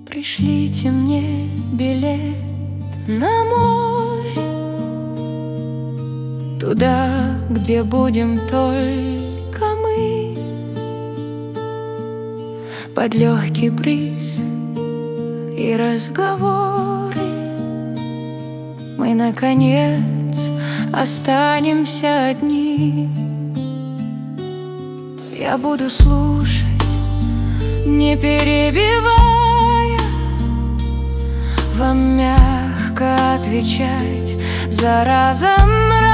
Пришлите мне билет на море, туда, где будем только мы. Под легкий бриз и разговоры мы, наконец, останемся одни. Я буду слушать, не перебивая, вам мягко отвечать, за разом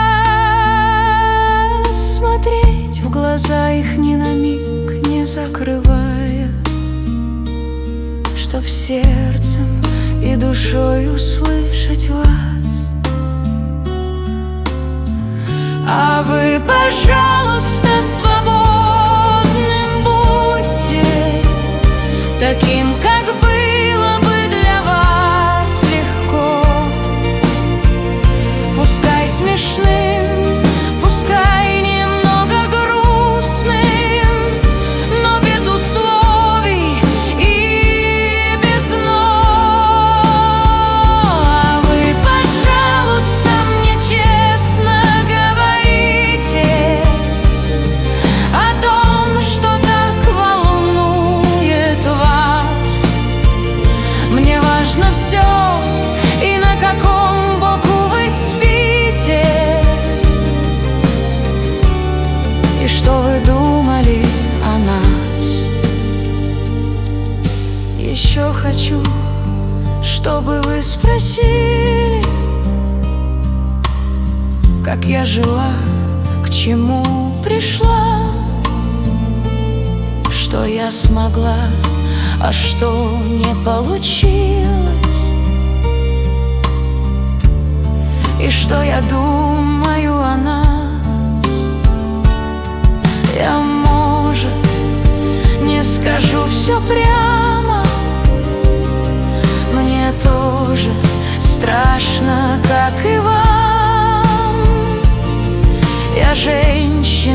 раз смотреть в глаза их ни на миг не закрывая, чтоб сердцем и душой услышать вас. А вы, пожалуйста, свободным будьте, таким, как было бы для вас легко. Пускай смешным, пускай немного грустным, но без условий и без «но». А вы, пожалуйста, мне честно говорите о том, что так волнует вас. Мне важно все, и на каком боку вы спите, и что вы думали о нас. Еще хочу, чтобы вы спросили, как я жила, к чему пришла, что я смогла, а что не получилось, и что я думаю о нас. Я, может, не скажу все прямо, мне тоже страшно, как и вам. Я женщина,